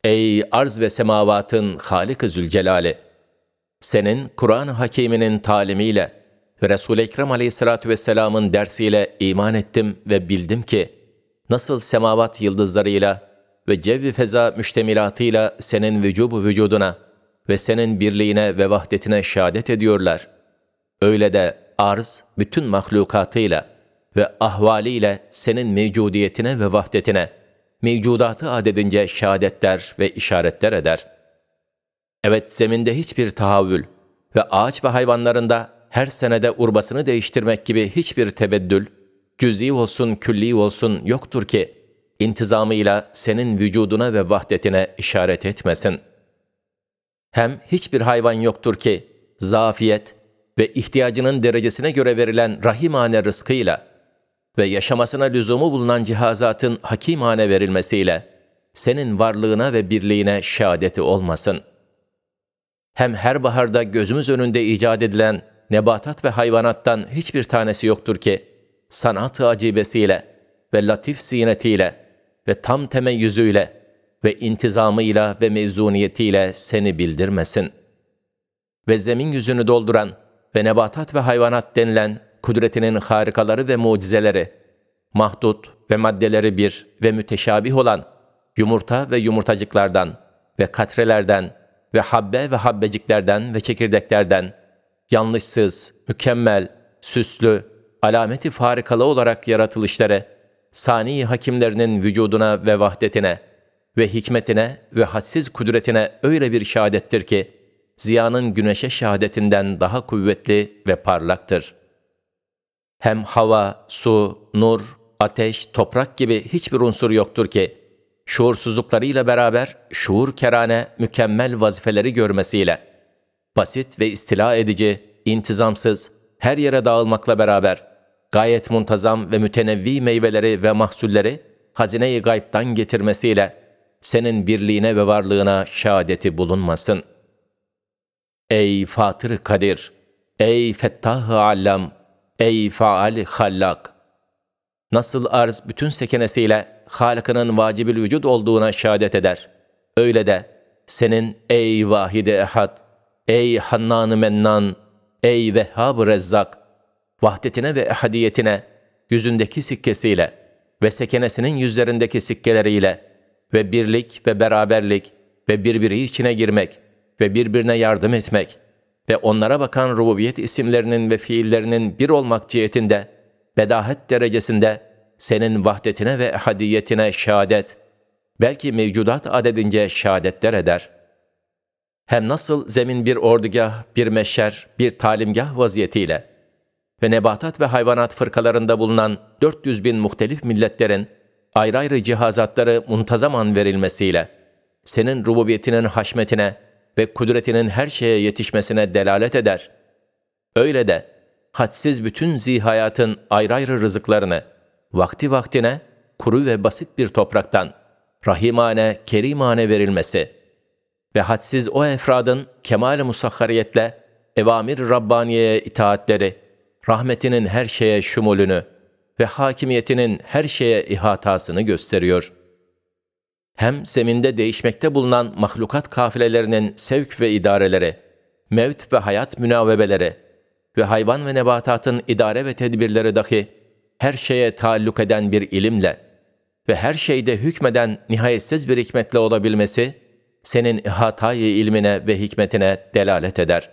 Ey arz ve semavatın Halik-i Zülcelali! Senin Kur'an-ı Hakîm'inin talimiyle ve Resul-i Ekrem Aleyhisselatü Vesselam'ın dersiyle iman ettim ve bildim ki, nasıl semavat yıldızlarıyla ve cevvi feza müştemilatıyla senin vücubu vücuduna ve senin birliğine ve vahdetine şehadet ediyorlar. Öyle de arz bütün mahlukatıyla ve ahvaliyle senin mevcudiyetine ve vahdetine, mevcudatı adedince şehadetler ve işaretler eder. Evet, zeminde hiçbir tahavvül ve ağaç ve hayvanlarında her senede urbasını değiştirmek gibi hiçbir tebeddül, cüz'i olsun külli olsun yoktur ki, intizamıyla senin vücuduna ve vahdetine işaret etmesin. Hem hiçbir hayvan yoktur ki, zafiyet ve ihtiyacının derecesine göre verilen rahimane rızkıyla ve yaşamasına lüzumu bulunan cihazatın hakimane verilmesiyle, senin varlığına ve birliğine şehadeti olmasın. Hem her baharda gözümüz önünde icat edilen nebatat ve hayvanattan hiçbir tanesi yoktur ki, sanat-ı acibesiyle ve latif zinetiyle ve tam temeyyüzüyle ve intizamıyla ve mevzuniyetiyle seni bildirmesin. Ve zemin yüzünü dolduran ve nebatat ve hayvanat denilen kudretinin harikaları ve mucizeleri, mahdut ve maddeleri bir ve müteşabih olan yumurta ve yumurtacıklardan ve katrelerden ve habbe ve habbeciklerden ve çekirdeklerden, yanlışsız, mükemmel, süslü, alameti farikalı olarak yaratılışları, sani hakimlerinin vücuduna ve vahdetine ve hikmetine ve hadsiz kudretine öyle bir şehadettir ki, ziyanın güneşe şehadetinden daha kuvvetli ve parlaktır. Hem hava, su, nur, ateş, toprak gibi hiçbir unsur yoktur ki, şuursuzluklarıyla beraber şuur kerane mükemmel vazifeleri görmesiyle, basit ve istila edici, intizamsız, her yere dağılmakla beraber, gayet muntazam ve mütenevvi meyveleri ve mahsulleri hazine-i gayb'tan getirmesiyle, senin birliğine ve varlığına şehadeti bulunmasın. Ey Fatır-ı Kadir! Ey Fettah-ı Allam! Ey Faal-i Hallak! Nasıl arz bütün sekenesiyle Halık'ının vacib-ül vücud olduğuna şehadet eder. Öyle de senin ey Vahid-i Ehad, ey Hannan-ı Mennan, ey Vehhab-ı Rezzak, vahdetine ve ehadiyetine yüzündeki sikkesiyle ve sekenesinin yüzlerindeki sikkeleriyle ve birlik ve beraberlik ve birbiri içine girmek ve birbirine yardım etmek ve onlara bakan rububiyet isimlerinin ve fiillerinin bir olmak cihetinde, bedahet derecesinde senin vahdetine ve ehadiyetine şehadet, belki mevcudat adedince şehadetler eder. Hem nasıl zemin bir ordugah, bir meşer, bir talimgah vaziyetiyle ve nebatat ve hayvanat fırkalarında bulunan 400 bin muhtelif milletlerin ayrı ayrı cihazatları muntazaman verilmesiyle, senin rububiyetinin haşmetine ve kudretinin her şeye yetişmesine delalet eder. Öyle de hadsiz bütün zihayatın ayrı ayrı rızıklarını, vakti vaktine kuru ve basit bir topraktan rahimane, kerimane verilmesi ve hadsiz o efradın kemal-i musakhariyetle evamir-i Rabbaniye'ye itaatleri, rahmetinin her şeye şumulünü ve hakimiyetinin her şeye ihatasını gösteriyor. Hem zeminde değişmekte bulunan mahlukat kafilelerinin sevk ve idareleri, mevt ve hayat münavvebeleri ve hayvan ve nebatatın idare ve tedbirleri dahi her şeye taalluk eden bir ilimle ve her şeyde hükmeden nihayetsiz bir hikmetle olabilmesi, senin ihatayı ilmine ve hikmetine delalet eder.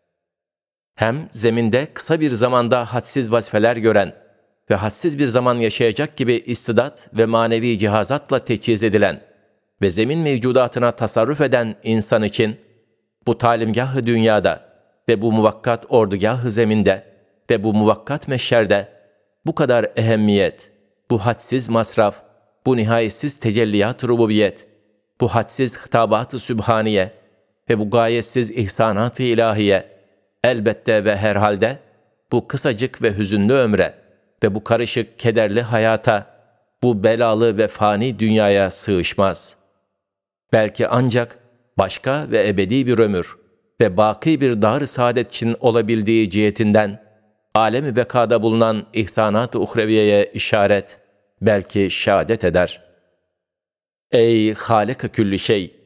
Hem zeminde kısa bir zamanda hadsiz vazifeler gören ve hadsiz bir zaman yaşayacak gibi istidat ve manevi cihazatla teçhiz edilen ve zemin mevcudatına tasarruf eden insan için, bu talimgah-ı dünyada ve bu muvakkat ordugah-ı zeminde ve bu muvakkat meşşerde, bu kadar ehemmiyet, bu hadsiz masraf, bu nihayetsiz tecelliyat-ı rububiyet, bu hadsiz hitabat-ı sübhaniye ve bu gayetsiz ihsanat-ı ilahiye, elbette ve herhalde bu kısacık ve hüzünlü ömre ve bu karışık kederli hayata, bu belalı ve fani dünyaya sığışmaz. Belki ancak başka ve ebedi bir ömür ve baki bir dar-ı saadet için olabildiği cihetinden, alem-i bekada bulunan ihsanat-ı uhreviyeye işaret, belki şehadet eder. Ey Halik-ı külli şey!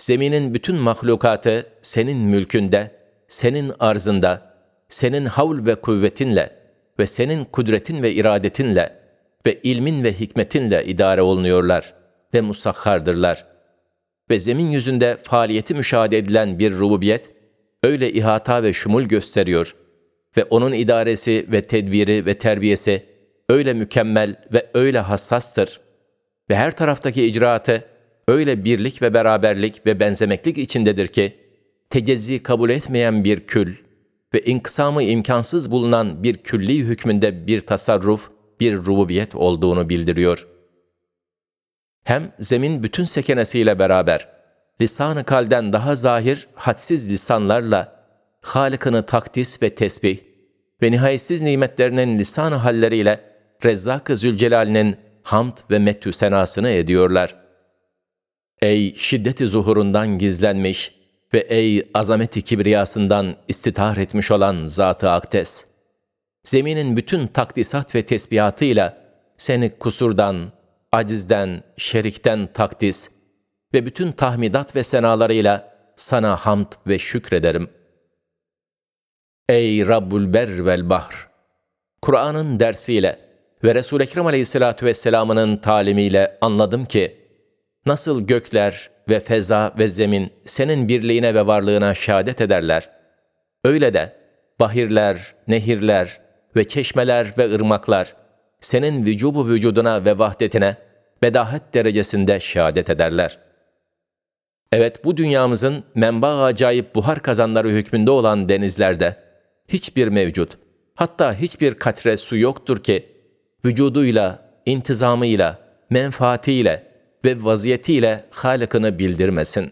zeminin bütün mahlukatı senin mülkünde, senin arzında, senin havl ve kuvvetinle ve senin kudretin ve iradetinle ve ilmin ve hikmetinle idare olunuyorlar ve musakhardırlar. Ve zemin yüzünde faaliyeti müşahede edilen bir rububiyet, öyle ihata ve şumul gösteriyor ve onun idaresi ve tedbiri ve terbiyesi öyle mükemmel ve öyle hassastır ve her taraftaki icraatı öyle birlik ve beraberlik ve benzemeklik içindedir ki, tecezzi kabul etmeyen bir kül ve inkısamı imkansız bulunan bir külli hükmünde bir tasarruf, bir rububiyet olduğunu bildiriyor. Hem zemin bütün sekenesiyle beraber, lisan-ı kalden daha zahir, hadsiz lisanlarla, Halık'ını takdis ve tesbih ve nihayetsiz nimetlerinin lisan-ı halleriyle Rezzak-ı Zülcelal'inin hamd ve mettü senasını ediyorlar. Ey şiddeti zuhurundan gizlenmiş ve ey azameti kibriyasından istitar etmiş olan Zat-ı Akdes! Zeminin bütün takdisat ve tesbihatıyla seni kusurdan, acizden, şerikten takdis ve bütün tahmidat ve senalarıyla sana hamd ve şükrederim. Ey Rabbul Ber vel Bahr! Kur'an'ın dersiyle ve Resul-i Ekrem Aleyhisselatü Vesselam'ın talimiyle anladım ki, nasıl gökler ve feza ve zemin senin birliğine ve varlığına şehadet ederler, öyle de bahirler, nehirler ve çeşmeler ve ırmaklar senin vücubu vücuduna ve vahdetine bedahet derecesinde şehadet ederler. Evet, bu dünyamızın menba acayip buhar kazanları hükmünde olan denizlerde hiçbir mevcut, hatta hiçbir katre su yoktur ki, vücuduyla, intizamıyla, menfaatiyle ve vaziyetiyle Halık'ını bildirmesin.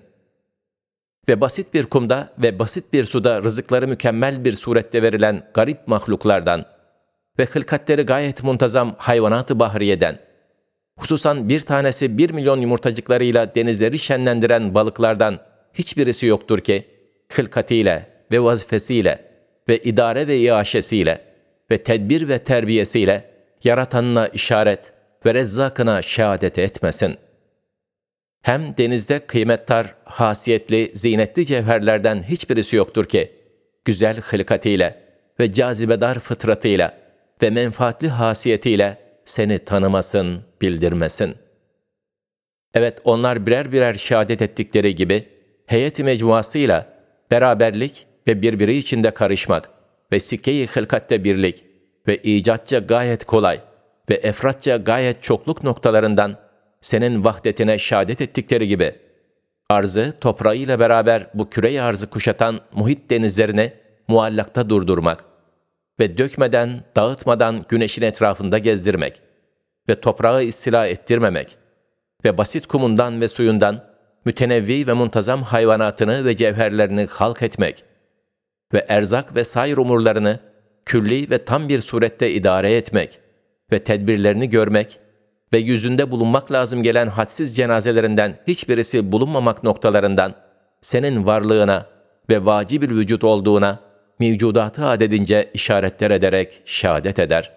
Ve basit bir kumda ve basit bir suda rızıkları mükemmel bir surette verilen garip mahluklardan ve hılkatleri gayet muntazam hayvanat-ı bahriyeden, hususan bir tanesi 1 milyon yumurtacıklarıyla denizleri şenlendiren balıklardan hiçbirisi yoktur ki, hılkatiyle ve vazifesiyle ve idare ve iaşesiyle ve tedbir ve terbiyesiyle yaratanına işaret ve rezzakına şehadet etmesin. Hem denizde kıymettar, hasiyetli, zinetli cevherlerden hiçbirisi yoktur ki, güzel hılkatiyle ve cazibedar fıtratıyla ve menfaatli hasiyetiyle seni tanımasın, bildirmesin. Evet, onlar birer birer şehadet ettikleri gibi, heyet-i mecmuasıyla beraberlik ve birbiri içinde karışmak ve sikke-i hılkatte birlik ve icatça gayet kolay ve efratça gayet çokluk noktalarından senin vahdetine şehadet ettikleri gibi, arzı toprağıyla beraber bu küre-i arzı kuşatan muhit denizlerini muallakta durdurmak ve dökmeden, dağıtmadan güneşin etrafında gezdirmek ve toprağı istila ettirmemek ve basit kumundan ve suyundan mütenevvi ve muntazam hayvanatını ve cevherlerini halk etmek ve erzak ve sair umurlarını külli ve tam bir surette idare etmek ve tedbirlerini görmek ve yüzünde bulunmak lazım gelen hadsiz cenazelerinden hiçbirisi bulunmamak noktalarından senin varlığına ve vacib bir vücut olduğuna mevcudatı adedince işaretler ederek şehadet eder.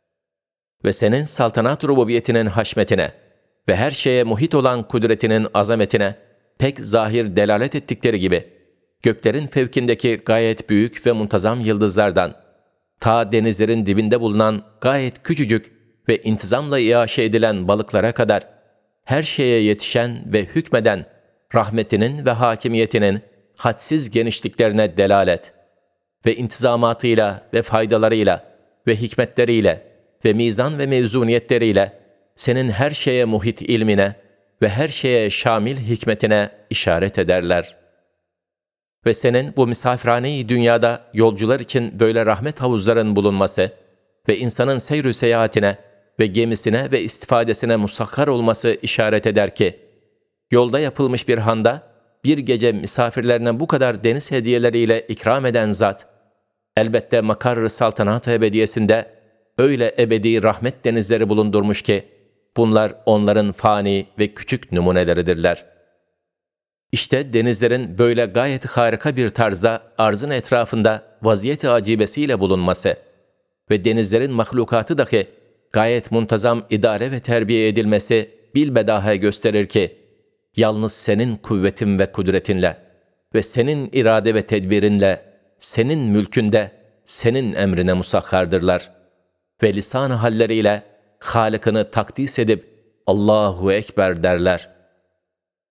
Ve senin saltanat rububiyetinin haşmetine ve her şeye muhit olan kudretinin azametine pek zahir delalet ettikleri gibi, göklerin fevkindeki gayet büyük ve muntazam yıldızlardan, ta denizlerin dibinde bulunan gayet küçücük ve intizamla iaşe edilen balıklara kadar, her şeye yetişen ve hükmeden rahmetinin ve hakimiyetinin hadsiz genişliklerine delalet ve intizamatıyla ve faydalarıyla ve hikmetleriyle ve mizan ve mevzuniyetleriyle senin her şeye muhit ilmine ve her şeye şamil hikmetine işaret ederler. Ve senin bu misafirhane-i dünyada yolcular için böyle rahmet havuzların bulunması ve insanın seyr-ü seyahatine ve gemisine ve istifadesine musakhar olması işaret eder ki, yolda yapılmış bir handa bir gece misafirlerine bu kadar deniz hediyeleriyle ikram eden zat, elbette makar-ı saltanat-ı ebediyesinde öyle ebedi rahmet denizleri bulundurmuş ki, bunlar onların fani ve küçük numuneleridirler. İşte denizlerin böyle gayet harika bir tarzda arzın etrafında vaziyet-i acibesiyle bulunması ve denizlerin mahlukatı dahi gayet muntazam idare ve terbiye edilmesi bilbedahe gösterir ki, yalnız senin kuvvetin ve kudretinle ve senin irade ve tedbirinle, senin mülkünde, senin emrine musakhardırlar. Ve lisan-ı halleriyle Halık'ını takdis edip Allahu Ekber derler.